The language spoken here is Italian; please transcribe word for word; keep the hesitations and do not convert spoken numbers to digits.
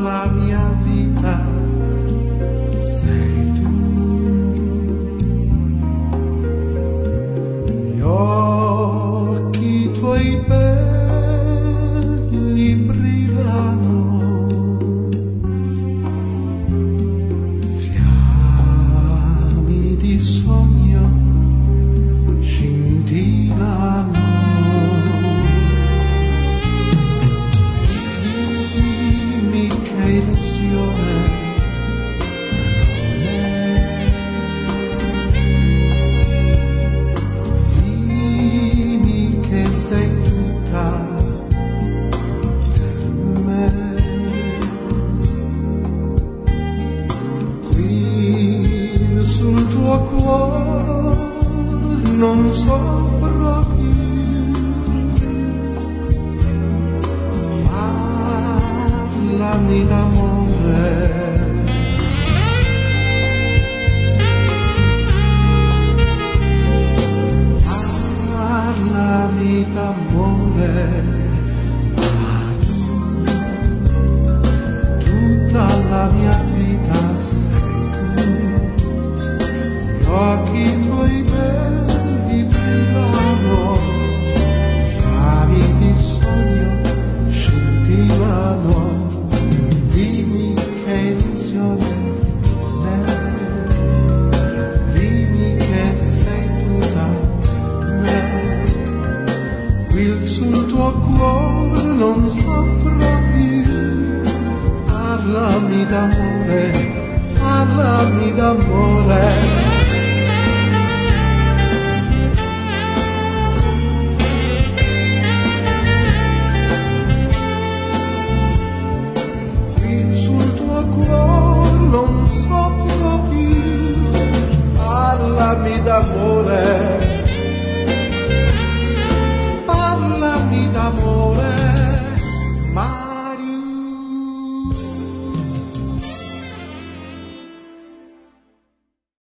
la mia vita sei tu. Gli occhi tuoi belli brillano, fiammi di sogno scintillano. Illusione non è, dimmi che sei tutta per me. Qui sul tuo cuore non soffro più, parlami d'amore, parlami d'amore, ma tu, tutta la mia vita sei tu. Gli occhi tuoi belli brillano, fiammi di sogno scintillano. Sul tuo cuore non soffro più, parlami d'amore, parlami d'amore. Qui sul tuo cuore non soffro più, parlami d'amore.